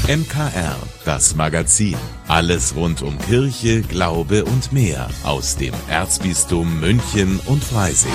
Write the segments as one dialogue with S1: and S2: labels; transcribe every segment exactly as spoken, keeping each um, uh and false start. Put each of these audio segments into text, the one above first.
S1: M K R, das Magazin. Alles rund um Kirche, Glaube und mehr aus dem Erzbistum München und Freising.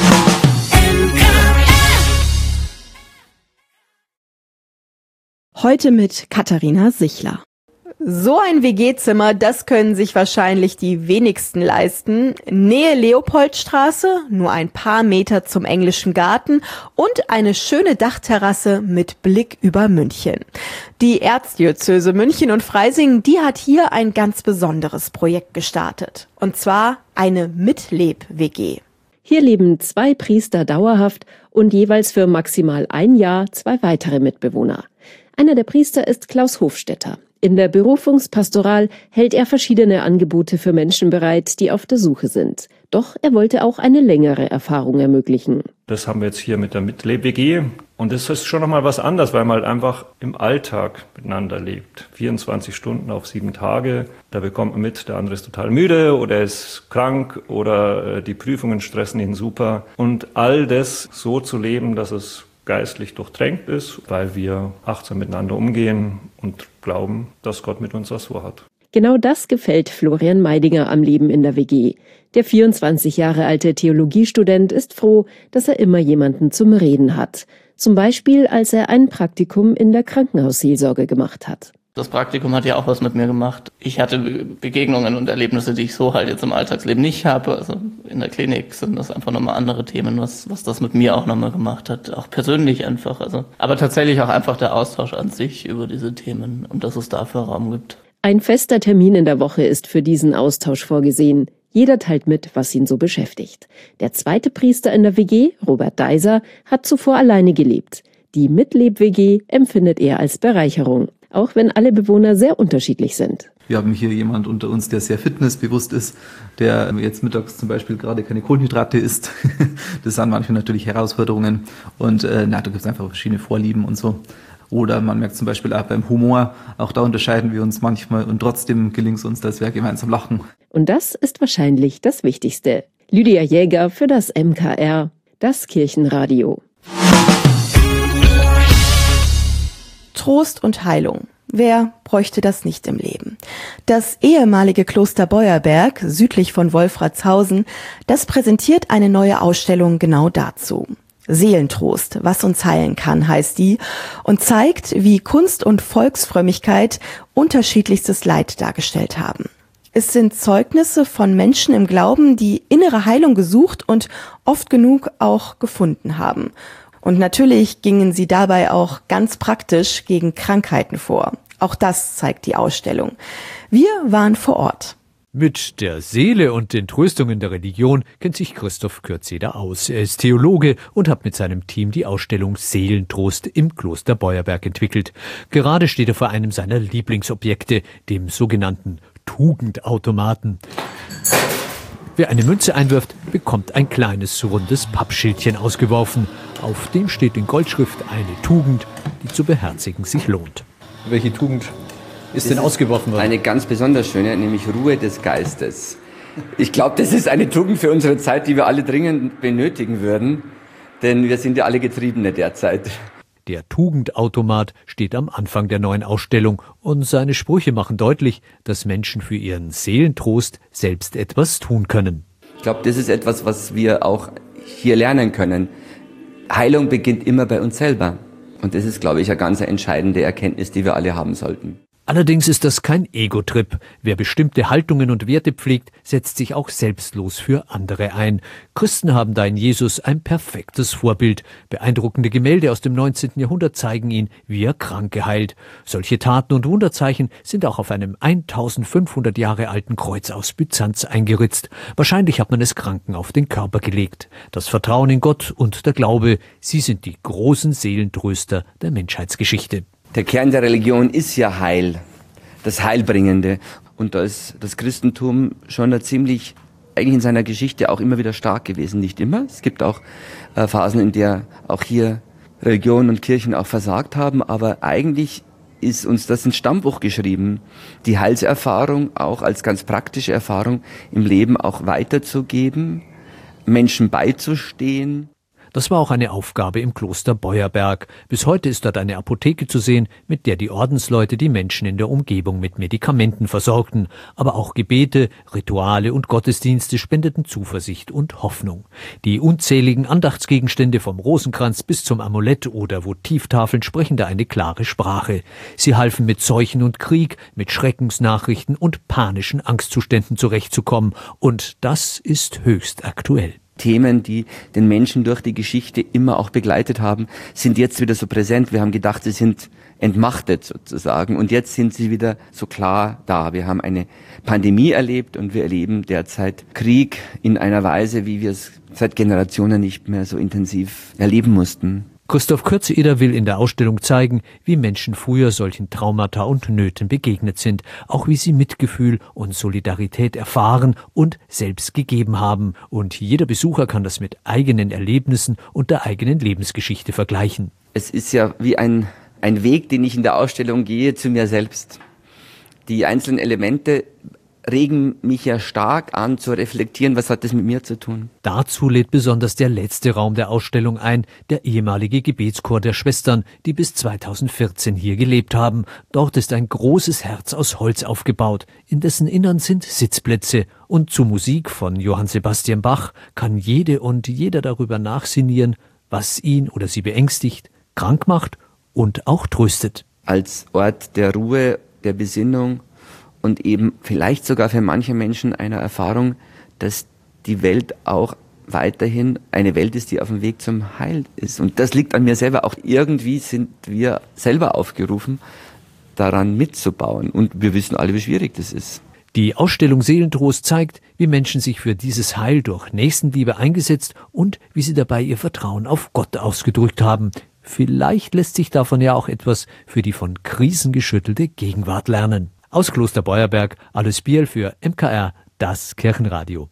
S2: Heute mit Katharina Sichler. So ein W G-Zimmer, das können sich wahrscheinlich die wenigsten leisten. Nähe Leopoldstraße, nur ein paar Meter zum Englischen Garten und eine schöne Dachterrasse mit Blick über München. Die Erzdiözese München und Freising, die hat hier ein ganz besonderes Projekt gestartet. Und zwar eine Mitleb-W G.
S3: Hier leben zwei Priester dauerhaft und jeweils für maximal ein Jahr zwei weitere Mitbewohner. Einer der Priester ist Klaus Hofstetter. In der Berufungspastoral hält er verschiedene Angebote für Menschen bereit, die auf der Suche sind. Doch er wollte auch eine längere Erfahrung ermöglichen.
S4: Das haben wir jetzt hier mit der Mitleb-W G. Und das ist schon nochmal was anderes, weil man halt einfach im Alltag miteinander lebt. vierundzwanzig Stunden auf sieben Tage. Da bekommt man mit, der andere ist total müde oder er ist krank oder die Prüfungen stressen ihn super. Und all das so zu leben, dass es geistlich durchtränkt ist, weil wir achtsam miteinander umgehen und glauben, dass Gott mit uns was vorhat.
S3: Genau das gefällt Florian Meidinger am Leben in der W G. Der vierundzwanzig Jahre alte Theologiestudent ist froh, dass er immer jemanden zum Reden hat. Zum Beispiel, als er ein Praktikum in der Krankenhausseelsorge gemacht hat.
S5: Das Praktikum hat ja auch was mit mir gemacht. Ich hatte Begegnungen und Erlebnisse, die ich so halt jetzt im Alltagsleben nicht habe. Also in der Klinik sind das einfach nochmal andere Themen, was, was das mit mir auch nochmal gemacht hat. Auch persönlich einfach. Also, aber tatsächlich auch einfach der Austausch an sich über diese Themen und dass es dafür Raum gibt.
S3: Ein fester Termin in der Woche ist für diesen Austausch vorgesehen. Jeder teilt mit, was ihn so beschäftigt. Der zweite Priester in der W G, Robert Deiser, hat zuvor alleine gelebt. Die Mitleb-W G empfindet er als Bereicherung, auch wenn alle Bewohner sehr unterschiedlich sind.
S6: Wir haben hier jemand unter uns, der sehr fitnessbewusst ist, der jetzt mittags zum Beispiel gerade keine Kohlenhydrate isst. Das sind manchmal natürlich Herausforderungen und äh, na, da gibt es einfach verschiedene Vorlieben und so. Oder man merkt zum Beispiel auch beim Humor, auch da unterscheiden wir uns manchmal und trotzdem gelingt es uns, dass wir gemeinsam lachen.
S3: Und das ist wahrscheinlich das Wichtigste. Lydia Jäger für das M K R, das Kirchenradio.
S2: Trost und Heilung. Wer bräuchte das nicht im Leben? Das ehemalige Kloster Beuerberg, südlich von Wolfratshausen, das präsentiert eine neue Ausstellung genau dazu. Seelentrost, was uns heilen kann, heißt die, und zeigt, wie Kunst und Volksfrömmigkeit unterschiedlichstes Leid dargestellt haben. Es sind Zeugnisse von Menschen im Glauben, die innere Heilung gesucht und oft genug auch gefunden haben. Und natürlich gingen sie dabei auch ganz praktisch gegen Krankheiten vor. Auch das zeigt die Ausstellung. Wir waren vor Ort.
S7: Mit der Seele und den Tröstungen der Religion kennt sich Christoph Kürzeder aus. Er ist Theologe und hat mit seinem Team die Ausstellung Seelentrost im Kloster Beuerberg entwickelt. Gerade steht er vor einem seiner Lieblingsobjekte, dem sogenannten Tugendautomaten. Wer eine Münze einwirft, bekommt ein kleines, rundes Pappschildchen ausgeworfen. Auf dem steht in Goldschrift eine Tugend, die zu beherzigen sich lohnt.
S8: Welche Tugend ist denn ausgeworfen worden?
S9: Eine ganz besonders schöne, nämlich Ruhe des Geistes. Ich glaube, das ist eine Tugend für unsere Zeit, die wir alle dringend benötigen würden, denn wir sind ja alle Getriebene derzeit.
S7: Der Tugendautomat steht am Anfang der neuen Ausstellung und seine Sprüche machen deutlich, dass Menschen für ihren Seelentrost selbst etwas tun können.
S9: Ich glaube, das ist etwas, was wir auch hier lernen können. Heilung beginnt immer bei uns selber. Und das ist, glaube ich, eine ganz entscheidende Erkenntnis, die wir alle haben sollten.
S7: Allerdings ist das kein Ego-Trip. Wer bestimmte Haltungen und Werte pflegt, setzt sich auch selbstlos für andere ein. Christen haben da in Jesus ein perfektes Vorbild. Beeindruckende Gemälde aus dem neunzehnten Jahrhundert zeigen ihn, wie er Kranke heilt. Solche Taten und Wunderzeichen sind auch auf einem eintausendfünfhundert Jahre alten Kreuz aus Byzanz eingeritzt. Wahrscheinlich hat man es Kranken auf den Körper gelegt. Das Vertrauen in Gott und der Glaube, sie sind die großen Seelentröster der Menschheitsgeschichte.
S9: Der Kern der Religion ist ja Heil, das Heilbringende. Und da ist das Christentum schon da ziemlich, eigentlich in seiner Geschichte auch immer wieder stark gewesen. Nicht immer. Es gibt auch äh, Phasen, in der auch hier Religion und Kirchen auch versagt haben. Aber eigentlich ist uns das ins Stammbuch geschrieben, die Heilserfahrung auch als ganz praktische Erfahrung im Leben auch weiterzugeben, Menschen beizustehen.
S7: Das war auch eine Aufgabe im Kloster Beuerberg. Bis heute ist dort eine Apotheke zu sehen, mit der die Ordensleute die Menschen in der Umgebung mit Medikamenten versorgten. Aber auch Gebete, Rituale und Gottesdienste spendeten Zuversicht und Hoffnung. Die unzähligen Andachtsgegenstände vom Rosenkranz bis zum Amulett oder Votivtafeln sprechen da eine klare Sprache. Sie halfen mit Seuchen und Krieg, mit Schreckensnachrichten und panischen Angstzuständen zurechtzukommen. Und das ist höchst aktuell.
S9: Themen, die den Menschen durch die Geschichte immer auch begleitet haben, sind jetzt wieder so präsent. Wir haben gedacht, sie sind entmachtet sozusagen und jetzt sind sie wieder so klar da. Wir haben eine Pandemie erlebt und wir erleben derzeit Krieg in einer Weise, wie wir es seit Generationen nicht mehr so intensiv erleben mussten.
S7: Christoph Kürzeeder will in der Ausstellung zeigen, wie Menschen früher solchen Traumata und Nöten begegnet sind, auch wie sie Mitgefühl und Solidarität erfahren und selbst gegeben haben. Und jeder Besucher kann das mit eigenen Erlebnissen und der eigenen Lebensgeschichte vergleichen.
S9: Es ist ja wie ein, ein Weg, den ich in der Ausstellung gehe, zu mir selbst. Die einzelnen Elemente regen mich ja stark an zu reflektieren, was hat das mit mir zu tun.
S7: Dazu lädt besonders der letzte Raum der Ausstellung ein, der ehemalige Gebetschor der Schwestern, die bis zweitausendvierzehn hier gelebt haben. Dort ist ein großes Herz aus Holz aufgebaut, in dessen Innern sind Sitzplätze. Und zu Musik von Johann Sebastian Bach kann jede und jeder darüber nachsinnieren, was ihn oder sie beängstigt, krank macht und auch tröstet.
S9: Als Ort der Ruhe, der Besinnung und eben vielleicht sogar für manche Menschen eine Erfahrung, dass die Welt auch weiterhin eine Welt ist, die auf dem Weg zum Heil ist. Und das liegt an mir selber. Auch irgendwie sind wir selber aufgerufen, daran mitzubauen. Und wir wissen alle, wie schwierig das ist.
S7: Die Ausstellung Seelentrost zeigt, wie Menschen sich für dieses Heil durch Nächstenliebe eingesetzt und wie sie dabei ihr Vertrauen auf Gott ausgedrückt haben. Vielleicht lässt sich davon ja auch etwas für die von Krisen geschüttelte Gegenwart lernen. Aus Kloster Beuerberg, Alice Biel für M K R, das Kirchenradio.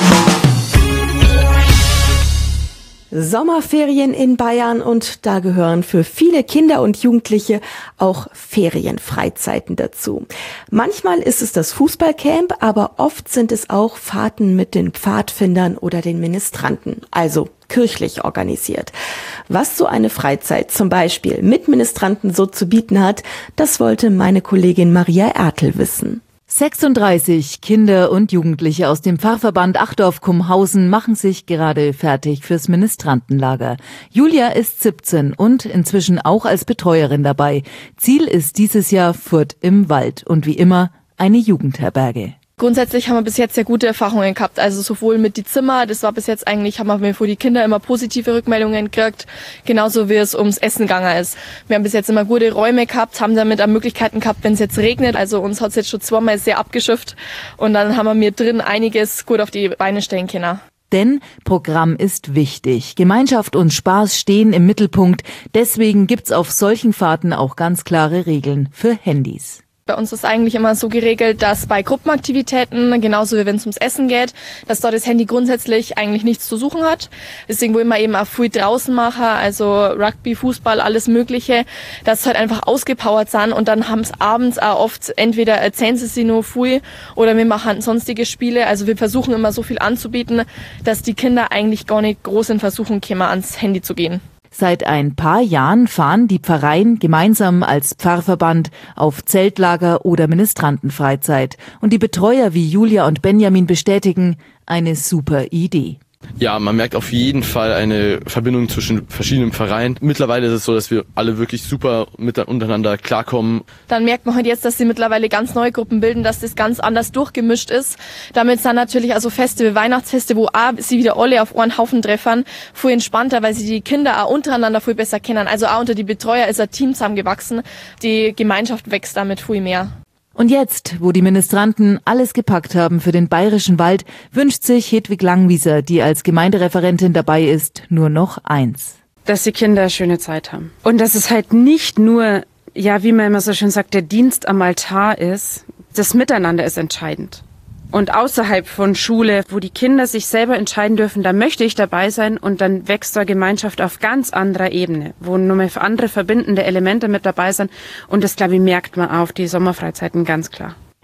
S2: Sommerferien in Bayern und da gehören für viele Kinder und Jugendliche auch Ferienfreizeiten dazu. Manchmal ist es das Fußballcamp, aber oft sind es auch Fahrten mit den Pfadfindern oder den Ministranten, also kirchlich organisiert. Was so eine Freizeit zum Beispiel mit Ministranten so zu bieten hat, das wollte meine Kollegin Maria Ertel wissen.
S10: sechsunddreißig Kinder und Jugendliche aus dem Pfarrverband Achdorf-Kumhausen machen sich gerade fertig fürs Ministrantenlager. Julia ist siebzehn und inzwischen auch als Betreuerin dabei. Ziel ist dieses Jahr Furt im Wald und wie immer eine Jugendherberge.
S11: Grundsätzlich haben wir bis jetzt sehr gute Erfahrungen gehabt, also sowohl mit die Zimmer, das war bis jetzt eigentlich, haben wir für die Kinder immer positive Rückmeldungen gekriegt, genauso wie es ums Essen gegangen ist. Wir haben bis jetzt immer gute Räume gehabt, haben damit auch Möglichkeiten gehabt, wenn es jetzt regnet, also uns hat es jetzt schon zweimal sehr abgeschifft und dann haben wir mir drin einiges gut auf die Beine stellen können.
S10: Denn Programm ist wichtig. Gemeinschaft und Spaß stehen im Mittelpunkt, deswegen gibt's auf solchen Fahrten auch ganz klare Regeln für Handys.
S11: Bei uns ist eigentlich immer so geregelt, dass bei Gruppenaktivitäten, genauso wie wenn es ums Essen geht, dass dort das Handy grundsätzlich eigentlich nichts zu suchen hat. Deswegen wollen wir eben auch viel draußen machen, also Rugby, Fußball, alles Mögliche, dass sie halt einfach ausgepowert sind und dann haben es abends auch oft entweder erzählen sie sich nur viel oder wir machen sonstige Spiele. Also wir versuchen immer so viel anzubieten, dass die Kinder eigentlich gar nicht groß in Versuchung kommen, ans Handy zu gehen.
S10: Seit ein paar Jahren fahren die Pfarreien gemeinsam als Pfarrverband auf Zeltlager oder Ministrantenfreizeit. Und die Betreuer wie Julia und Benjamin bestätigen, eine super Idee.
S12: Ja, man merkt auf jeden Fall eine Verbindung zwischen verschiedenen Pfarreien. Mittlerweile ist es so, dass wir alle wirklich super mit untereinander klarkommen.
S11: Dann merkt man halt jetzt, dass sie mittlerweile ganz neue Gruppen bilden, dass das ganz anders durchgemischt ist. Damit sind natürlich also Feste wie Weihnachtsfeste, wo auch sie wieder alle auf einen Haufen treffen, viel entspannter, weil sie die Kinder auch untereinander viel besser kennen. Also auch unter die Betreuer ist ein Team zusammengewachsen. Die Gemeinschaft wächst damit viel mehr.
S10: Und jetzt, wo die Ministranten alles gepackt haben für den bayerischen Wald, wünscht sich Hedwig Langwieser, die als Gemeindereferentin dabei ist, nur noch eins.
S13: Dass die Kinder eine schöne Zeit haben. Und dass es halt nicht nur, ja, wie man immer so schön sagt, der Dienst am Altar ist. Das Miteinander ist entscheidend. Und außerhalb von Schule, wo die Kinder sich selber entscheiden dürfen, da möchte ich dabei sein und dann wächst da Gemeinschaft auf ganz anderer Ebene, wo nochmal andere verbindende Elemente mit dabei sind und das, glaube ich, merkt man auf die Sommerfreizeiten ganz klar.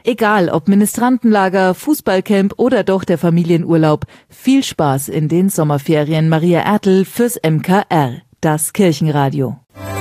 S10: Egal ob Ministrantenlager, Fußballcamp oder doch der Familienurlaub. Viel Spaß in den Sommerferien. Maria Ertl fürs M K R, das Kirchenradio.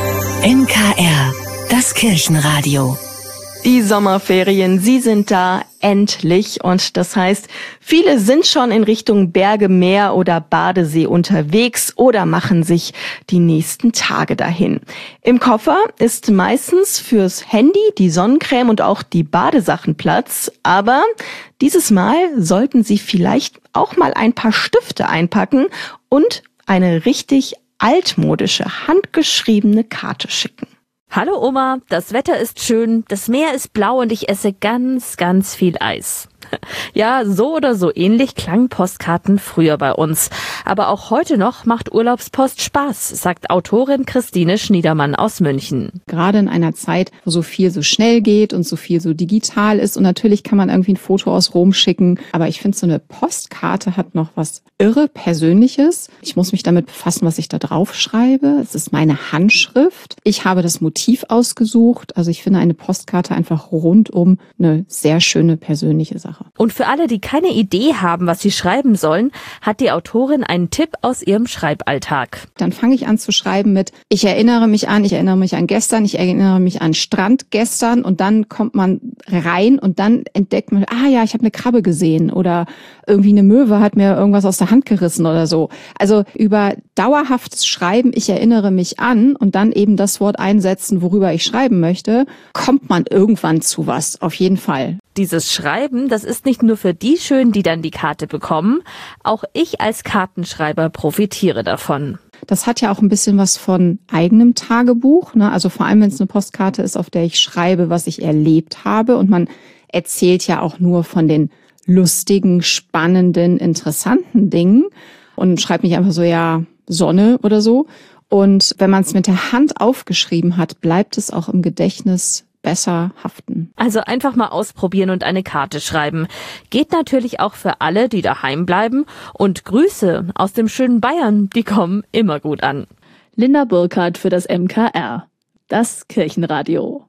S2: M K R, das Kirchenradio. Die Sommerferien, sie sind da, endlich. Und das heißt, viele sind schon in Richtung Berge, Meer oder Badesee unterwegs oder machen sich die nächsten Tage dahin. Im Koffer ist meistens fürs Handy, die Sonnencreme und auch die Badesachen Platz. Aber dieses Mal sollten Sie vielleicht auch mal ein paar Stifte einpacken und eine richtig altmodische, handgeschriebene Karte schicken.
S14: Hallo Oma, das Wetter ist schön, das Meer ist blau und ich esse ganz, ganz viel Eis. Ja, so oder so ähnlich klangen Postkarten früher bei uns. Aber auch heute noch macht Urlaubspost Spaß, sagt Autorin Christine Schniedermann aus München.
S15: Gerade in einer Zeit, wo so viel so schnell geht und so viel so digital ist. Und natürlich kann man irgendwie ein Foto aus Rom schicken. Aber ich finde, so eine Postkarte hat noch was irre Persönliches. Ich muss mich damit befassen, was ich da drauf schreibe. Es ist meine Handschrift. Ich habe das Motiv ausgesucht. Also ich finde eine Postkarte einfach rundum eine sehr schöne persönliche Sache.
S14: Und für alle, die keine Idee haben, was sie schreiben sollen, hat die Autorin einen Tipp aus ihrem Schreiballtag.
S15: Dann fange ich an zu schreiben mit, ich erinnere mich an, ich erinnere mich an gestern, ich erinnere mich an Strand gestern und dann kommt man rein und dann entdeckt man, ah ja, ich habe eine Krabbe gesehen oder irgendwie eine Möwe hat mir irgendwas aus der Hand gerissen oder so. Also über dauerhaftes Schreiben, ich erinnere mich an und dann eben das Wort einsetzen, worüber ich schreiben möchte, kommt man irgendwann zu was, auf jeden Fall.
S14: Dieses Schreiben, das ist nicht nur für die schön, die dann die Karte bekommen. Auch ich als Kartenschreiber profitiere davon.
S15: Das hat ja auch ein bisschen was von eigenem Tagebuch, ne? Also vor allem, wenn es eine Postkarte ist, auf der ich schreibe, was ich erlebt habe. Und man erzählt ja auch nur von den lustigen, spannenden, interessanten Dingen und schreibt nicht einfach so, ja, Sonne oder so. Und wenn man es mit der Hand aufgeschrieben hat, bleibt es auch im Gedächtnis besser haften.
S14: Also einfach mal ausprobieren und eine Karte schreiben. Geht natürlich auch für alle, die daheim bleiben. Und Grüße aus dem schönen Bayern, die kommen immer gut an.
S3: Linda Burkhardt für das M K R, das Kirchenradio.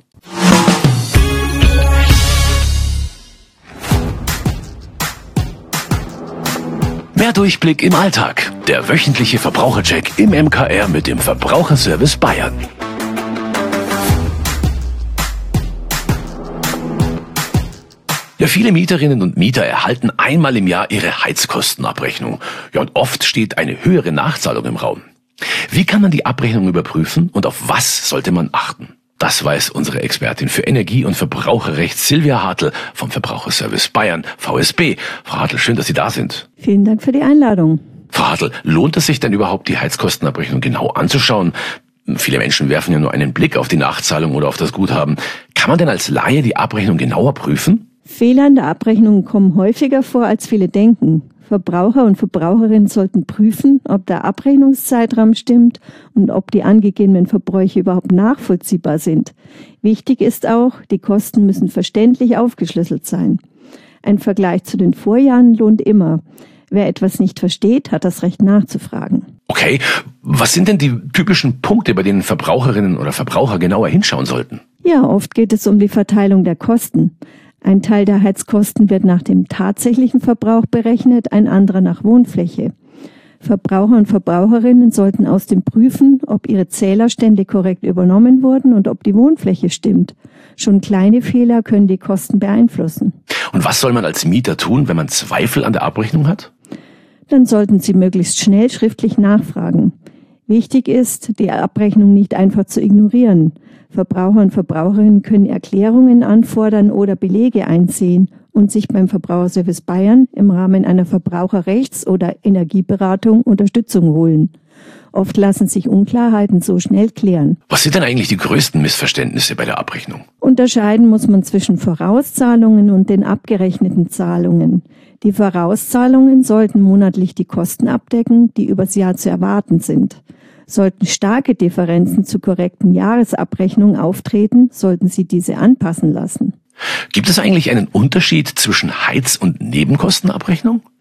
S16: Mehr Durchblick im Alltag. Der wöchentliche Verbrauchercheck im M K R mit dem Verbraucherservice Bayern. Ja, viele Mieterinnen und Mieter erhalten einmal im Jahr ihre Heizkostenabrechnung. Ja, und oft steht eine höhere Nachzahlung im Raum. Wie kann man die Abrechnung überprüfen und auf was sollte man achten? Das weiß unsere Expertin für Energie- und Verbraucherrecht Silvia Hartl vom Verbraucherservice Bayern, V S B. Frau Hartl, schön, dass Sie da sind.
S17: Vielen Dank für die Einladung.
S16: Frau Hartl, lohnt es sich denn überhaupt, die Heizkostenabrechnung genau anzuschauen? Viele Menschen werfen ja nur einen Blick auf die Nachzahlung oder auf das Guthaben. Kann man denn als Laie die Abrechnung genauer prüfen?
S17: Fehler in der Abrechnung kommen häufiger vor, als viele denken. Verbraucher und Verbraucherinnen sollten prüfen, ob der Abrechnungszeitraum stimmt und ob die angegebenen Verbräuche überhaupt nachvollziehbar sind. Wichtig ist auch, die Kosten müssen verständlich aufgeschlüsselt sein. Ein Vergleich zu den Vorjahren lohnt immer. Wer etwas nicht versteht, hat das Recht nachzufragen.
S16: Okay, was sind denn die typischen Punkte, bei denen Verbraucherinnen oder Verbraucher genauer hinschauen sollten?
S17: Ja, oft geht es um die Verteilung der Kosten. Ein Teil der Heizkosten wird nach dem tatsächlichen Verbrauch berechnet, ein anderer nach Wohnfläche. Verbraucher und Verbraucherinnen sollten außerdem prüfen, ob ihre Zählerstände korrekt übernommen wurden und ob die Wohnfläche stimmt. Schon kleine Fehler können die Kosten beeinflussen.
S16: Und was soll man als Mieter tun, wenn man Zweifel an der Abrechnung hat?
S17: Dann sollten Sie möglichst schnell schriftlich nachfragen. Wichtig ist, die Abrechnung nicht einfach zu ignorieren. Verbraucher und Verbraucherinnen können Erklärungen anfordern oder Belege einsehen und sich beim Verbraucherservice Bayern im Rahmen einer Verbraucherrechts- oder Energieberatung Unterstützung holen. Oft lassen sich Unklarheiten so schnell klären.
S16: Was sind denn eigentlich die größten Missverständnisse bei der Abrechnung?
S17: Unterscheiden muss man zwischen Vorauszahlungen und den abgerechneten Zahlungen. Die Vorauszahlungen sollten monatlich die Kosten abdecken, die übers Jahr zu erwarten sind. Sollten starke Differenzen zur korrekten Jahresabrechnung auftreten, sollten Sie diese anpassen lassen.
S16: Gibt es eigentlich einen Unterschied zwischen Heiz- und Nebenkostenabrechnung?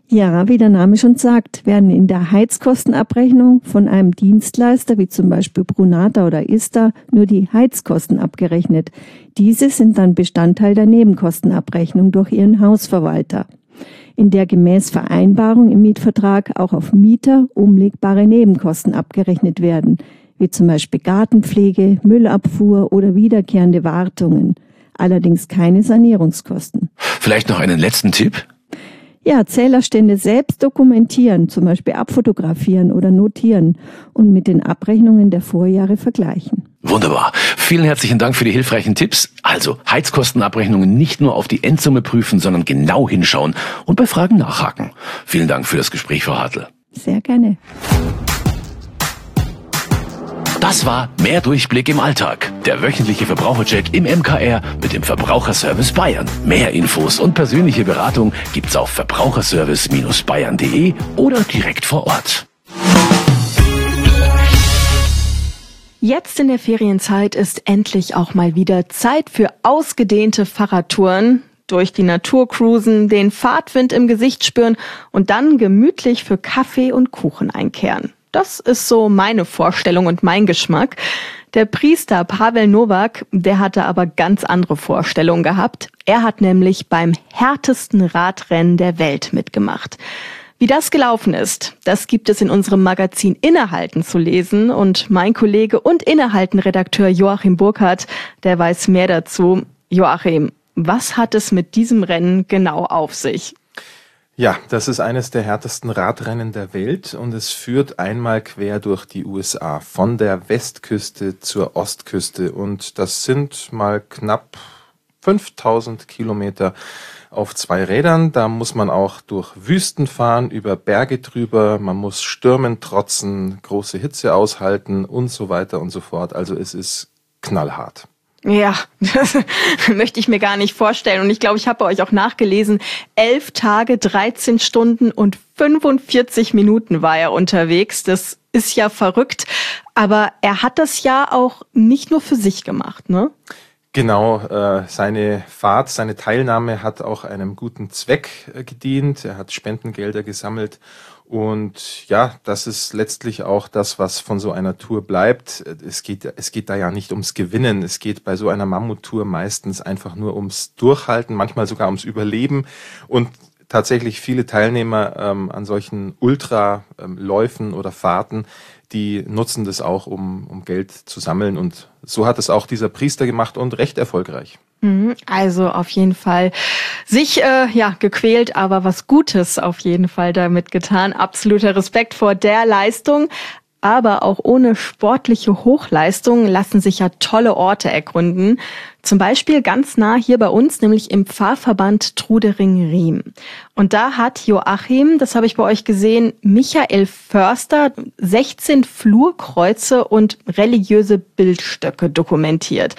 S17: Ja, wie der Name schon sagt, werden in der Heizkostenabrechnung von einem Dienstleister wie zum Beispiel Brunata oder Ista nur die Heizkosten abgerechnet. Diese sind dann Bestandteil der Nebenkostenabrechnung durch ihren Hausverwalter, in der gemäß Vereinbarung im Mietvertrag auch auf Mieter umlegbare Nebenkosten abgerechnet werden, wie zum Beispiel Gartenpflege, Müllabfuhr oder wiederkehrende Wartungen. Allerdings keine Sanierungskosten.
S16: Vielleicht noch einen letzten Tipp?
S17: Ja, Zählerstände selbst dokumentieren, zum Beispiel abfotografieren oder notieren und mit den Abrechnungen der Vorjahre vergleichen.
S16: Wunderbar. Vielen herzlichen Dank für die hilfreichen Tipps. Also Heizkostenabrechnungen nicht nur auf die Endsumme prüfen, sondern genau hinschauen und bei Fragen nachhaken. Vielen Dank für das Gespräch, Frau Hartl.
S17: Sehr gerne.
S16: Das war Mehr Durchblick im Alltag, der wöchentliche Verbrauchercheck im M K R mit dem Verbraucherservice Bayern. Mehr Infos und persönliche Beratung gibt's auf verbraucherservice Bindestrich bayern punkt de oder direkt vor Ort.
S2: Jetzt in der Ferienzeit ist endlich auch mal wieder Zeit für ausgedehnte Fahrradtouren. Durch die Natur cruisen, den Fahrtwind im Gesicht spüren und dann gemütlich für Kaffee und Kuchen einkehren. Das ist so meine Vorstellung und mein Geschmack. Der Priester Pavel Nowak, der hatte aber ganz andere Vorstellungen gehabt. Er hat nämlich beim härtesten Radrennen der Welt mitgemacht. Wie das gelaufen ist, das gibt es in unserem Magazin Innehalten zu lesen. Und mein Kollege und Innehalten-Redakteur Joachim Burkhardt, der weiß mehr dazu. Joachim, was hat es mit diesem Rennen genau auf sich?
S18: Ja, das ist eines der härtesten Radrennen der Welt und es führt einmal quer durch die U S A, von der Westküste zur Ostküste und das sind mal knapp fünftausend Kilometer auf zwei Rädern. Da muss man auch durch Wüsten fahren, über Berge drüber, man muss Stürmen trotzen, große Hitze aushalten und so weiter und so fort. Also es ist knallhart.
S2: Ja, das möchte ich mir gar nicht vorstellen. Und ich glaube, ich habe bei euch auch nachgelesen, elf Tage, dreizehn Stunden und fünfundvierzig Minuten war er unterwegs. Das ist ja verrückt. Aber er hat das ja auch nicht nur für sich gemacht, ne?
S18: Genau, äh, seine Fahrt, seine Teilnahme hat auch einem guten Zweck äh, gedient. Er hat Spendengelder gesammelt. Und ja, das ist letztlich auch das, was von so einer Tour bleibt. Es geht, es geht da ja nicht ums Gewinnen. Es geht bei so einer Mammuttour meistens einfach nur ums Durchhalten, manchmal sogar ums Überleben. Und tatsächlich viele Teilnehmer ähm, an solchen Ultraläufen ähm, oder Fahrten, die nutzen das auch, um, um Geld zu sammeln. Und so hat es auch dieser Priester gemacht und recht erfolgreich.
S2: Also auf jeden Fall sich äh, ja gequält, aber was Gutes auf jeden Fall damit getan. Absoluter Respekt vor der Leistung. Aber auch ohne sportliche Hochleistung lassen sich ja tolle Orte ergründen. Zum Beispiel ganz nah hier bei uns, nämlich im Pfarrverband Trudering-Riem. Und da hat Joachim, das habe ich bei euch gesehen, Michael Förster sechzehn Flurkreuze und religiöse Bildstöcke dokumentiert.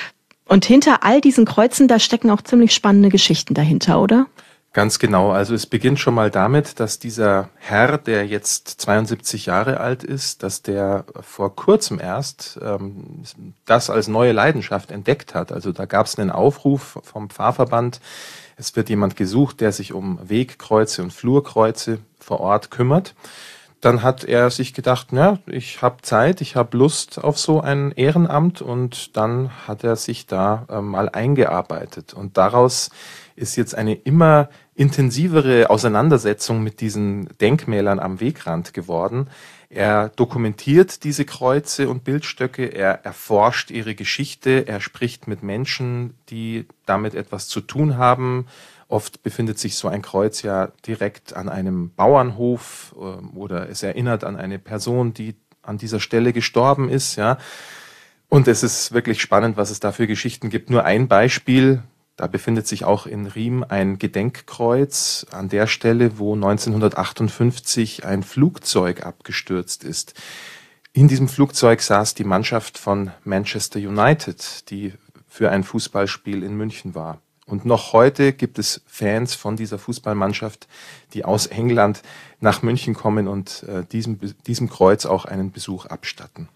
S2: Und hinter all diesen Kreuzen, da stecken auch ziemlich spannende Geschichten dahinter, oder?
S18: Ganz genau. Also es beginnt schon mal damit, dass dieser Herr, der jetzt zweiundsiebzig Jahre alt ist, dass der vor kurzem erst ähm, das als neue Leidenschaft entdeckt hat. Also da gab es einen Aufruf vom Pfarrverband. Es wird jemand gesucht, der sich um Wegkreuze und Flurkreuze vor Ort kümmert. Dann hat er sich gedacht, na, ich habe Zeit, ich habe Lust auf so ein Ehrenamt und dann hat er sich da äh, mal eingearbeitet. Und daraus ist jetzt eine immer intensivere Auseinandersetzung mit diesen Denkmälern am Wegrand geworden. Er dokumentiert diese Kreuze und Bildstöcke, er erforscht ihre Geschichte, er spricht mit Menschen, die damit etwas zu tun haben. Oft befindet sich so ein Kreuz ja direkt an einem Bauernhof oder es erinnert an eine Person, die an dieser Stelle gestorben ist, ja. Und es ist wirklich spannend, was es da für Geschichten gibt. Nur ein Beispiel, da befindet sich auch in Riem ein Gedenkkreuz an der Stelle, wo neunzehnhundertachtundfünfzig ein Flugzeug abgestürzt ist. In diesem Flugzeug saß die Mannschaft von Manchester United, die für ein Fußballspiel in München war. Und noch heute gibt es Fans von dieser Fußballmannschaft, die aus England nach München kommen und äh, diesem, diesem Kreuz auch einen Besuch abstatten.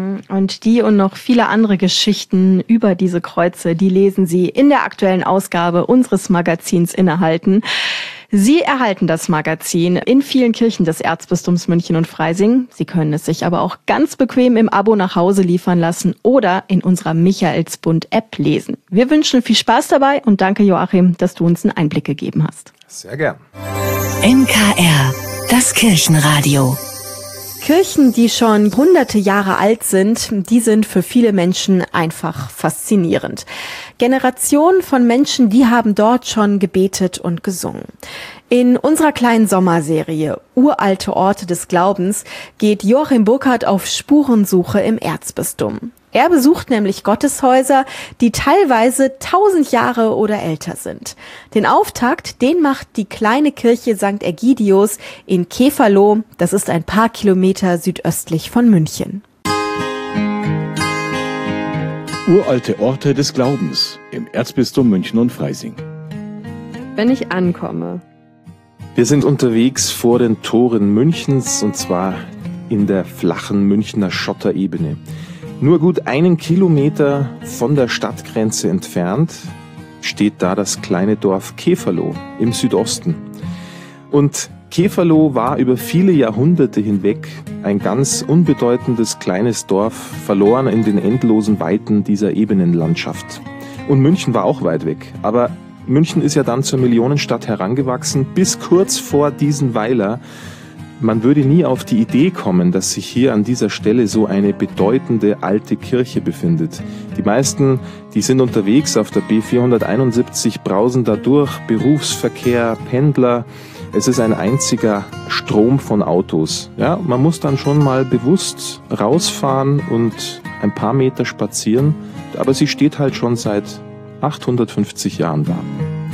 S2: Und die und noch viele andere Geschichten über diese Kreuze, die lesen Sie in der aktuellen Ausgabe unseres Magazins Innehalten. Sie erhalten das Magazin in vielen Kirchen des Erzbistums München und Freising. Sie können es sich aber auch ganz bequem im Abo nach Hause liefern lassen oder in unserer Michaelsbund-App lesen. Wir wünschen viel Spaß dabei und danke, Joachim, dass du uns einen Einblick gegeben hast.
S18: Sehr gern.
S19: N K R, das Kirchenradio.
S2: Kirchen, die schon hunderte Jahre alt sind, die sind für viele Menschen einfach faszinierend. Generationen von Menschen, die haben dort schon gebetet und gesungen. In unserer kleinen Sommerserie Uralte Orte des Glaubens geht Joachim Burkhardt auf Spurensuche im Erzbistum. Er besucht nämlich Gotteshäuser, die teilweise tausend Jahre oder älter sind. Den Auftakt, den macht die kleine Kirche Sankt Ägidius in Keferloh. Das ist ein paar Kilometer südöstlich von München.
S20: Uralte Orte des Glaubens im Erzbistum München und Freising.
S21: Wenn ich ankomme.
S18: Wir sind unterwegs vor den Toren Münchens und zwar in der flachen Münchner Schotterebene. Nur gut einen Kilometer von der Stadtgrenze entfernt steht da das kleine Dorf Keferloh im Südosten. Und Keferloh war über viele Jahrhunderte hinweg ein ganz unbedeutendes kleines Dorf, verloren in den endlosen Weiten dieser Ebenenlandschaft. Und München war auch weit weg, aber München ist ja dann zur Millionenstadt herangewachsen, bis kurz vor diesen Weiler. Man würde nie auf die Idee kommen, dass sich hier an dieser Stelle so eine bedeutende alte Kirche befindet. Die meisten, die sind unterwegs auf der B vierhunderteinundsiebzig, brausen da durch, Berufsverkehr, Pendler. Es ist ein einziger Strom von Autos. Ja, man muss dann schon mal bewusst rausfahren und ein paar Meter spazieren, aber sie steht halt schon seit achthundertfünfzig Jahren da.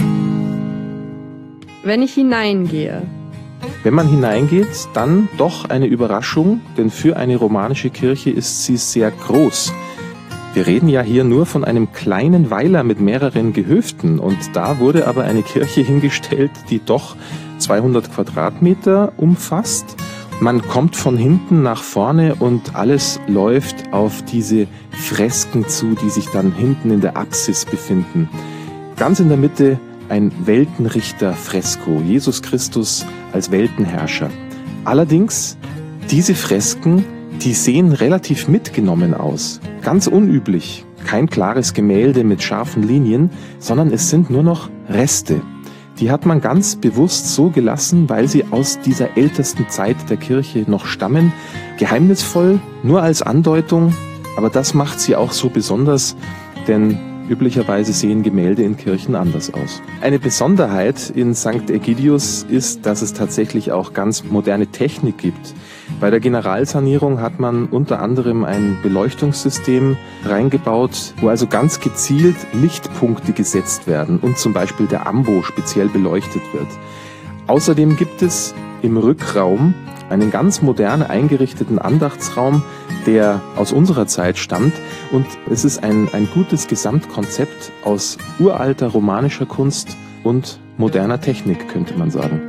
S21: Wenn ich hineingehe.
S18: Wenn man hineingeht, dann doch eine Überraschung, denn für eine romanische Kirche ist sie sehr groß. Wir reden ja hier nur von einem kleinen Weiler mit mehreren Gehöften und da wurde aber eine Kirche hingestellt, die doch zweihundert Quadratmeter umfasst. Man kommt von hinten nach vorne und alles läuft auf diese Fresken zu, die sich dann hinten in der Apsis befinden. Ganz in der Mitte ein Weltenrichter-Fresko, Jesus Christus als Weltenherrscher. Allerdings, diese Fresken, die sehen relativ mitgenommen aus. Ganz unüblich. Kein klares Gemälde mit scharfen Linien, sondern es sind nur noch Reste. Die hat man ganz bewusst so gelassen, weil sie aus dieser ältesten Zeit der Kirche noch stammen. Geheimnisvoll, nur als Andeutung, aber das macht sie auch so besonders, denn üblicherweise sehen Gemälde in Kirchen anders aus. Eine Besonderheit in Sankt Ägidius ist, dass es tatsächlich auch ganz moderne Technik gibt. Bei der Generalsanierung hat man unter anderem ein Beleuchtungssystem reingebaut, wo also ganz gezielt Lichtpunkte gesetzt werden und zum Beispiel der Ambo speziell beleuchtet wird. Außerdem gibt es im Rückraum einen ganz modern eingerichteten Andachtsraum, der aus unserer Zeit stammt. Und es ist ein, ein gutes Gesamtkonzept aus uralter romanischer Kunst und moderner Technik, könnte man sagen.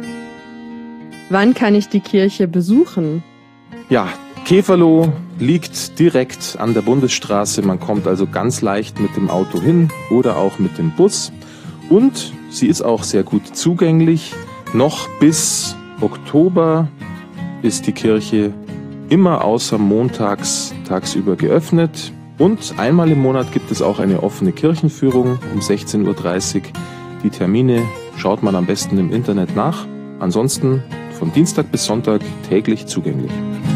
S21: Wann kann ich die Kirche besuchen?
S18: Ja, Keferloh liegt direkt an der Bundesstraße. Man kommt also ganz leicht mit dem Auto hin oder auch mit dem Bus. Und sie ist auch sehr gut zugänglich. Noch bis Oktober ist die Kirche immer außer montags tagsüber geöffnet. Und einmal im Monat gibt es auch eine offene Kirchenführung um sechzehn Uhr dreißig. Die Termine schaut man am besten im Internet nach. Ansonsten von Dienstag bis Sonntag täglich zugänglich.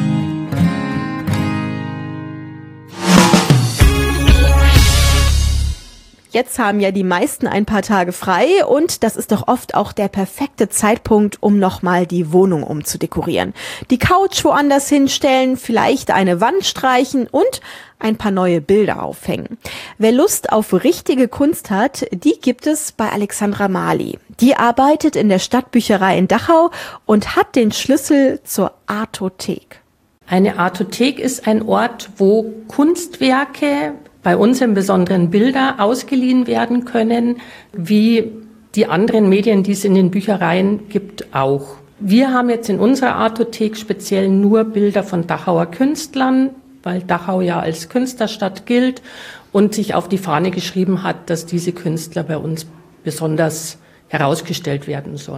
S2: Jetzt haben ja die meisten ein paar Tage frei und das ist doch oft auch der perfekte Zeitpunkt, um nochmal die Wohnung umzudekorieren. Die Couch woanders hinstellen, vielleicht eine Wand streichen und ein paar neue Bilder aufhängen. Wer Lust auf richtige Kunst hat, die gibt es bei Alexandra Mali. Die arbeitet in der Stadtbücherei in Dachau und hat den Schlüssel zur Artothek.
S22: Eine Artothek ist ein Ort, wo Kunstwerke, bei uns im Besonderen Bilder, ausgeliehen werden können, wie die anderen Medien, die es in den Büchereien gibt, auch. Wir haben jetzt in unserer Artothek speziell nur Bilder von Dachauer Künstlern, weil Dachau ja als Künstlerstadt gilt und sich auf die Fahne geschrieben hat, dass diese Künstler bei uns besonders herausgestellt werden sollen.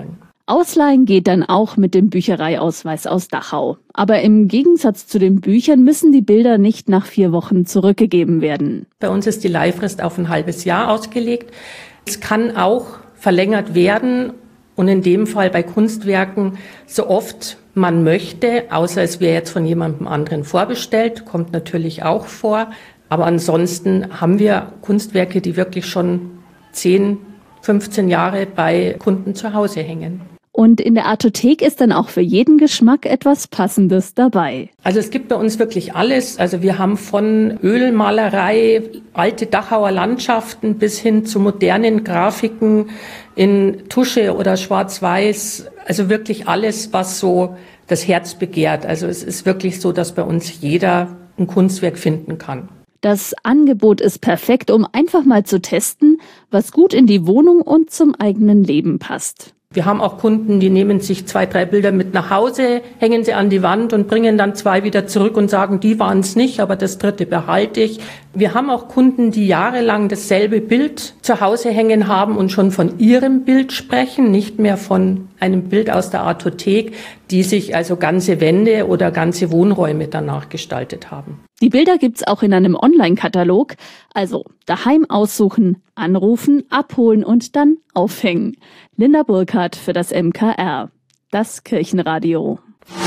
S14: Ausleihen geht dann auch mit dem Büchereiausweis aus Dachau. Aber im Gegensatz zu den Büchern müssen die Bilder nicht nach vier Wochen zurückgegeben werden.
S22: Bei uns ist die Leihfrist auf ein halbes Jahr ausgelegt. Es kann auch verlängert werden und in dem Fall bei Kunstwerken so oft man möchte, außer es wäre jetzt von jemandem anderen vorbestellt, kommt natürlich auch vor. Aber ansonsten haben wir Kunstwerke, die wirklich schon zehn, fünfzehn Jahre bei Kunden zu Hause hängen.
S14: Und in der Artothek ist dann auch für jeden Geschmack etwas Passendes dabei.
S22: Also es gibt bei uns wirklich alles. Also wir haben von Ölmalerei, alte Dachauer Landschaften bis hin zu modernen Grafiken in Tusche oder Schwarz-Weiß. Also wirklich alles, was so das Herz begehrt. Also es ist wirklich so, dass bei uns jeder ein Kunstwerk finden kann.
S14: Das Angebot ist perfekt, um einfach mal zu testen, was gut in die Wohnung und zum eigenen Leben passt.
S22: Wir haben auch Kunden, die nehmen sich zwei, drei Bilder mit nach Hause, hängen sie an die Wand und bringen dann zwei wieder zurück und sagen, die waren es nicht, aber das dritte behalte ich. Wir haben auch Kunden, die jahrelang dasselbe Bild zu Hause hängen haben und schon von ihrem Bild sprechen, nicht mehr von einem Bild aus der Artothek, die sich also ganze Wände oder ganze Wohnräume danach gestaltet haben.
S14: Die Bilder gibt's auch in einem Online-Katalog, also daheim aussuchen, anrufen, abholen und dann aufhängen. Linda Burkhardt für das M K R, das Kirchenradio.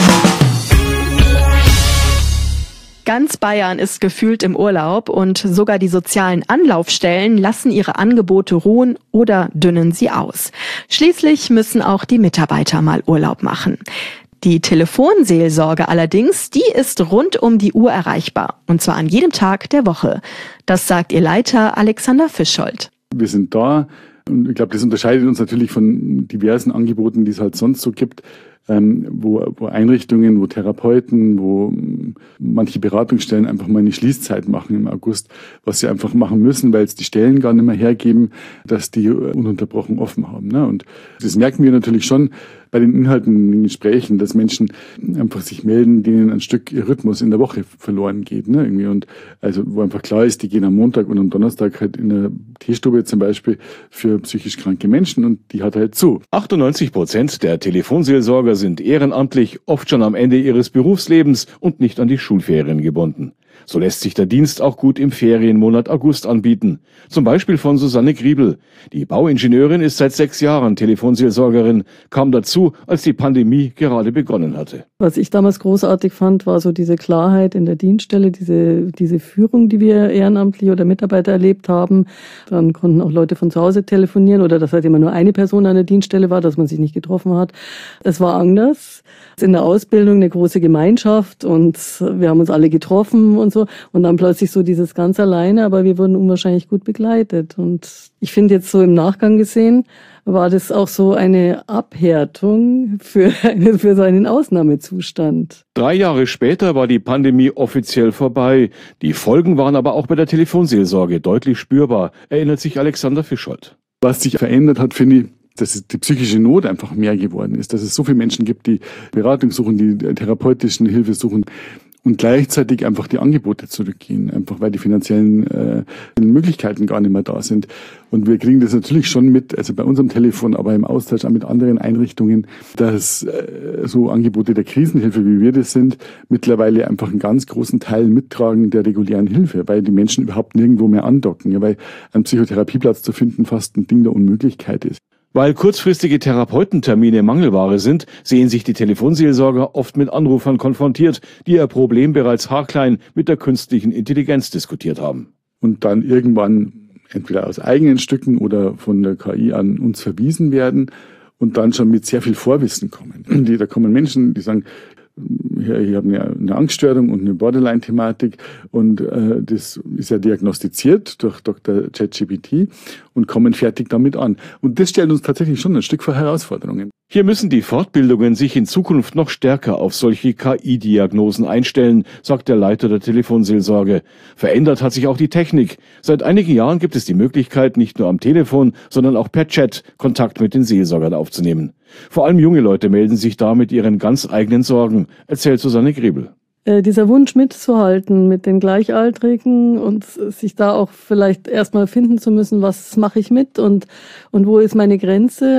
S2: Ganz Bayern ist gefühlt im Urlaub und sogar die sozialen Anlaufstellen lassen ihre Angebote ruhen oder dünnen sie aus. Schließlich müssen auch die Mitarbeiter mal Urlaub machen. Die Telefonseelsorge allerdings, die ist rund um die Uhr erreichbar, und zwar an jedem Tag der Woche. Das sagt ihr Leiter Alexander Fischoldt.
S1: Wir sind da und ich glaube, das unterscheidet uns natürlich von diversen Angeboten, die es halt sonst so gibt, ähm, wo, wo Einrichtungen, wo Therapeuten, wo manche Beratungsstellen einfach mal eine Schließzeit machen im August, was sie einfach machen müssen, weil es die Stellen gar nicht mehr hergeben, dass die ununterbrochen offen haben. Ne? Und das merken wir natürlich schon bei den Inhalten, in den Gesprächen, dass Menschen einfach sich melden, denen ein Stück ihr Rhythmus in der Woche verloren geht. Ne? Irgendwie. Und also wo einfach klar ist, die gehen am Montag und am Donnerstag halt in der Teestube zum Beispiel für psychisch kranke Menschen und die hat halt zu.
S20: achtundneunzig Prozent der Telefonseelsorger sind ehrenamtlich, oft schon am Ende ihres Berufslebens und nicht an die Schulferien gebunden. So lässt sich der Dienst auch gut im Ferienmonat August anbieten. Zum Beispiel von Susanne Griebel. Die Bauingenieurin ist seit sechs Jahren Telefonseelsorgerin, kam dazu, als die Pandemie gerade begonnen hatte.
S4: Was ich damals großartig fand, war so diese Klarheit in der Dienststelle, diese, diese Führung, die wir ehrenamtlich oder Mitarbeiter erlebt haben. Dann konnten auch Leute von zu Hause telefonieren oder dass halt immer nur eine Person an der Dienststelle war, dass man sich nicht getroffen hat. Es war anders. In der Ausbildung eine große Gemeinschaft und wir haben uns alle getroffen und so. Und dann plötzlich so dieses ganz alleine, aber wir wurden unwahrscheinlich gut begleitet. Und ich finde jetzt so im Nachgang gesehen, war das auch so eine Abhärtung für, eine, für so einen Ausnahmezustand.
S20: Drei Jahre später war die Pandemie offiziell vorbei. Die Folgen waren aber auch bei der Telefonseelsorge deutlich spürbar, erinnert sich Alexander Fischoldt.
S1: Was sich verändert hat, finde ich, dass die psychische Not einfach mehr geworden ist, dass es so viele Menschen gibt, die Beratung suchen, die therapeutischen Hilfe suchen und gleichzeitig einfach die Angebote zurückgehen, einfach weil die finanziellen äh, Möglichkeiten gar nicht mehr da sind. Und wir kriegen das natürlich schon mit, also bei unserem Telefon, aber im Austausch auch mit anderen Einrichtungen, dass äh, so Angebote der Krisenhilfe, wie wir das sind, mittlerweile einfach einen ganz großen Teil mittragen der regulären Hilfe, weil die Menschen überhaupt nirgendwo mehr andocken, ja, weil ein Psychotherapieplatz zu finden fast ein Ding der Unmöglichkeit ist.
S20: Weil kurzfristige Therapeutentermine Mangelware sind, sehen sich die Telefonseelsorger oft mit Anrufern konfrontiert, die ihr Problem bereits haarklein mit der künstlichen Intelligenz diskutiert haben.
S1: Und dann irgendwann entweder aus eigenen Stücken oder von der K I an uns verwiesen werden und dann schon mit sehr viel Vorwissen kommen. Die, da kommen Menschen, die sagen, ich habe eine, eine Angststörung und eine Borderline-Thematik und äh, das ist ja diagnostiziert durch Doktor ChatGPT und kommen fertig damit an. Und das stellt uns tatsächlich schon ein Stück vor Herausforderungen.
S20: Hier müssen die Fortbildungen sich in Zukunft noch stärker auf solche K I-Diagnosen einstellen, sagt der Leiter der Telefonseelsorge. Verändert hat sich auch die Technik. Seit einigen Jahren gibt es die Möglichkeit, nicht nur am Telefon, sondern auch per Chat Kontakt mit den Seelsorgern aufzunehmen. Vor allem junge Leute melden sich da mit ihren ganz eigenen Sorgen, erzählt Susanne Griebel.
S4: Äh, dieser Wunsch mitzuhalten mit den Gleichaltrigen und sich da auch vielleicht erstmal finden zu müssen, was mache ich mit und, und wo ist meine Grenze.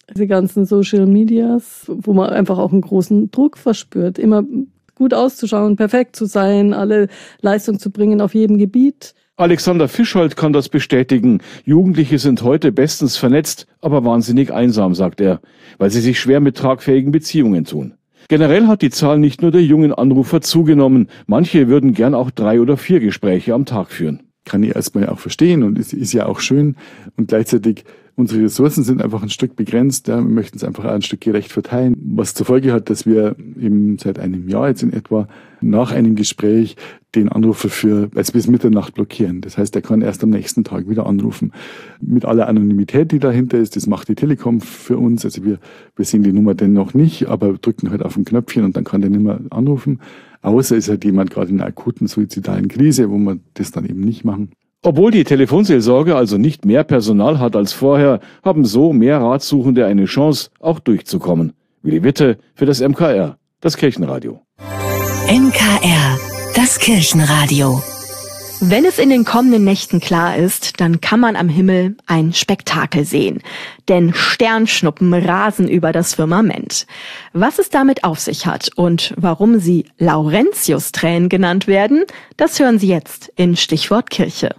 S4: Diese ganzen Social Medias, wo man einfach auch einen großen Druck verspürt, immer gut auszuschauen, perfekt zu sein, alle Leistung zu bringen auf jedem Gebiet.
S20: Alexander Fischold kann das bestätigen. Jugendliche sind heute bestens vernetzt, aber wahnsinnig einsam, sagt er, weil sie sich schwer mit tragfähigen Beziehungen tun. Generell hat die Zahl nicht nur der jungen Anrufer zugenommen. Manche würden gern auch drei oder vier Gespräche am Tag führen.
S1: Kann ich erstmal auch verstehen und ist, ist ja auch schön. Und gleichzeitig, unsere Ressourcen sind einfach ein Stück begrenzt. Ja, wir möchten es einfach auch ein Stück gerecht verteilen. Was zur Folge hat, dass wir eben seit einem Jahr jetzt in etwa nach einem Gespräch den Anrufer für also bis Mitternacht blockieren. Das heißt, er kann erst am nächsten Tag wieder anrufen. Mit aller Anonymität, die dahinter ist, das macht die Telekom für uns. Also wir, wir sehen die Nummer denn noch nicht, aber drücken halt auf ein Knöpfchen und dann kann der nicht mehr anrufen. Außer ist halt jemand gerade in einer akuten suizidalen Krise, wo wir das dann eben nicht machen.
S20: Obwohl die Telefonseelsorge also nicht mehr Personal hat als vorher, haben so mehr Ratsuchende eine Chance, auch durchzukommen. Willi Witte für das M K R, das Kirchenradio.
S19: M K R, das Kirchenradio.
S2: Wenn es in den kommenden Nächten klar ist, dann kann man am Himmel ein Spektakel sehen. Denn Sternschnuppen rasen über das Firmament. Was es damit auf sich hat und warum sie Laurentius-Tränen genannt werden, das hören Sie jetzt in Stichwort Kirche.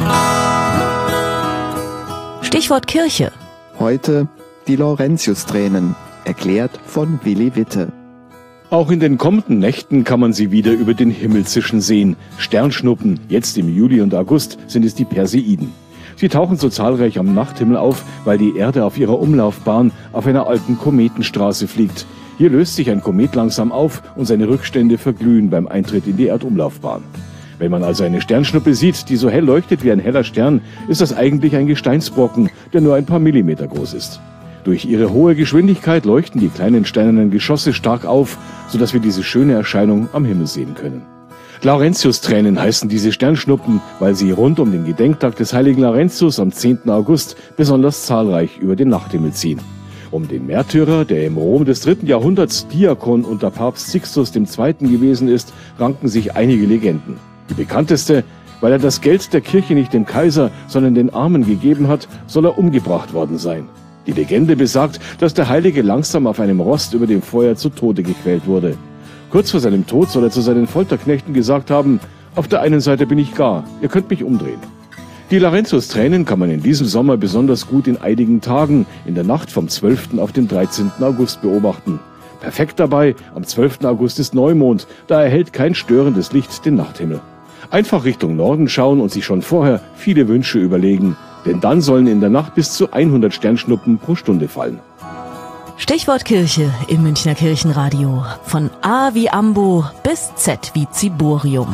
S10: Stichwort Kirche.
S5: Heute die Laurentius-Tränen, erklärt von Willi Witte.
S20: Auch in den kommenden Nächten kann man sie wieder über den Himmel zischen sehen. Sternschnuppen, jetzt im Juli und August sind es die Perseiden. Sie tauchen so zahlreich am Nachthimmel auf, weil die Erde auf ihrer Umlaufbahn auf einer alten Kometenstraße fliegt. Hier löst sich ein Komet langsam auf und seine Rückstände verglühen beim Eintritt in die Erdumlaufbahn. Wenn man also eine Sternschnuppe sieht, die so hell leuchtet wie ein heller Stern, ist das eigentlich ein Gesteinsbrocken, der nur ein paar Millimeter groß ist. Durch ihre hohe Geschwindigkeit leuchten die kleinen steinernen Geschosse stark auf, sodass wir diese schöne Erscheinung am Himmel sehen können. Laurentius-Tränen heißen diese Sternschnuppen, weil sie rund um den Gedenktag des heiligen Laurentius am zehnten August besonders zahlreich über den Nachthimmel ziehen. Um den Märtyrer, der im Rom des dritten Jahrhunderts Diakon unter Papst Sixtus der Zweite gewesen ist, ranken sich einige Legenden. Die bekannteste: weil er das Geld der Kirche nicht dem Kaiser, sondern den Armen gegeben hat, soll er umgebracht worden sein. Die Legende besagt, dass der Heilige langsam auf einem Rost über dem Feuer zu Tode gequält wurde. Kurz vor seinem Tod soll er zu seinen Folterknechten gesagt haben: Auf der einen Seite bin ich gar, ihr könnt mich umdrehen. Die Laurentius-Tränen kann man in diesem Sommer besonders gut in einigen Tagen, in der Nacht vom zwölften auf den dreizehnten August beobachten. Perfekt dabei, am zwölften August ist Neumond, da erhellt kein störendes Licht den Nachthimmel. Einfach Richtung Norden schauen und sich schon vorher viele Wünsche überlegen. Denn dann sollen in der Nacht bis zu hundert Sternschnuppen pro Stunde fallen.
S10: Stichwort Kirche im Münchner Kirchenradio. Von A wie Ambo bis Z wie Ziborium.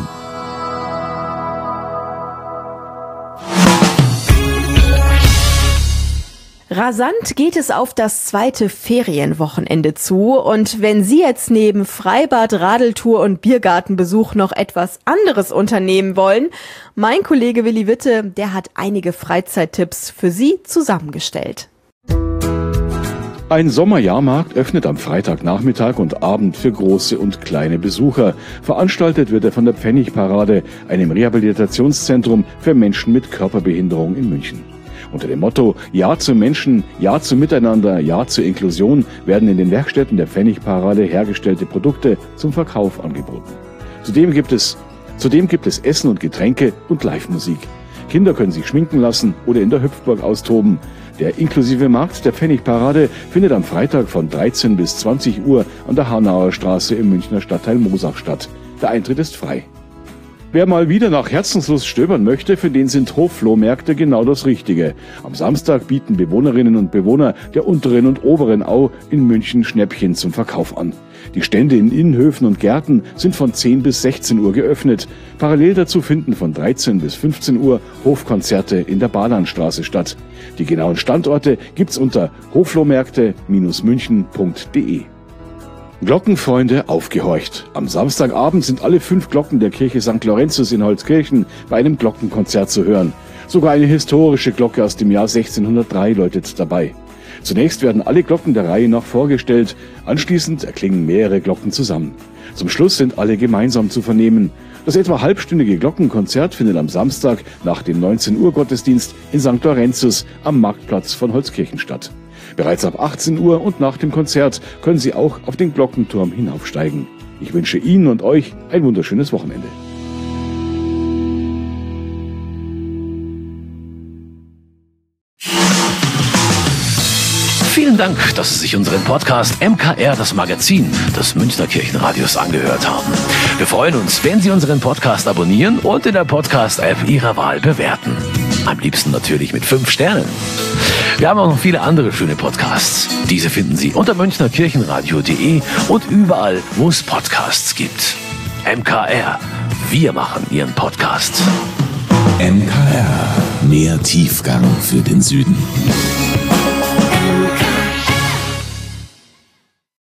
S2: Rasant geht es auf das zweite Ferienwochenende zu und wenn Sie jetzt neben Freibad, Radeltour und Biergartenbesuch noch etwas anderes unternehmen wollen, mein Kollege Willi Witte, der hat einige Freizeittipps für Sie zusammengestellt.
S20: Ein Sommerjahrmarkt öffnet am Freitagnachmittag und Abend für große und kleine Besucher. Veranstaltet wird er von der Pfennigparade, einem Rehabilitationszentrum für Menschen mit Körperbehinderung in München. Unter dem Motto Ja zum Menschen, Ja zum Miteinander, Ja zur Inklusion werden in den Werkstätten der Pfennigparade hergestellte Produkte zum Verkauf angeboten. Zudem gibt es, zudem gibt es Essen und Getränke und Live-Musik. Kinder können sich schminken lassen oder in der Hüpfburg austoben. Der inklusive Markt der Pfennigparade findet am Freitag von dreizehn bis zwanzig Uhr an der Hanauer Straße im Münchner Stadtteil Moosach statt. Der Eintritt ist frei. Wer mal wieder nach Herzenslust stöbern möchte, für den sind Hofflohmärkte genau das Richtige. Am Samstag bieten Bewohnerinnen und Bewohner der unteren und oberen Au in München Schnäppchen zum Verkauf an. Die Stände in Innenhöfen und Gärten sind von zehn bis sechzehn Uhr geöffnet. Parallel dazu finden von dreizehn bis fünfzehn Uhr Hofkonzerte in der Bahnanstraße statt. Die genauen Standorte gibt's unter hoflohmärkte Bindestrich münchen punkt de. Glockenfreunde, aufgehorcht. Am Samstagabend sind alle fünf Glocken der Kirche Sankt Laurentius in Holzkirchen bei einem Glockenkonzert zu hören. Sogar eine historische Glocke aus dem Jahr sechzehnhundertdrei läutet dabei. Zunächst werden alle Glocken der Reihe nach vorgestellt, anschließend erklingen mehrere Glocken zusammen. Zum Schluss sind alle gemeinsam zu vernehmen. Das etwa halbstündige Glockenkonzert findet am Samstag nach dem neunzehn Uhr Gottesdienst in Sankt Laurentius am Marktplatz von Holzkirchen statt. Bereits ab achtzehn Uhr und nach dem Konzert können Sie auch auf den Glockenturm hinaufsteigen. Ich wünsche Ihnen und euch ein wunderschönes Wochenende.
S16: Vielen Dank, dass Sie sich unseren Podcast M K R, das Magazin des Münchner Kirchenradios, angehört haben. Wir freuen uns, wenn Sie unseren Podcast abonnieren und in der Podcast-App Ihrer Wahl bewerten. Am liebsten natürlich mit fünf Sternen. Wir haben auch noch viele andere schöne Podcasts. Diese finden Sie unter münchnerkirchenradio punkt de und überall, wo es Podcasts gibt. M K R, wir machen Ihren Podcast.
S6: M K R, mehr Tiefgang für den Süden.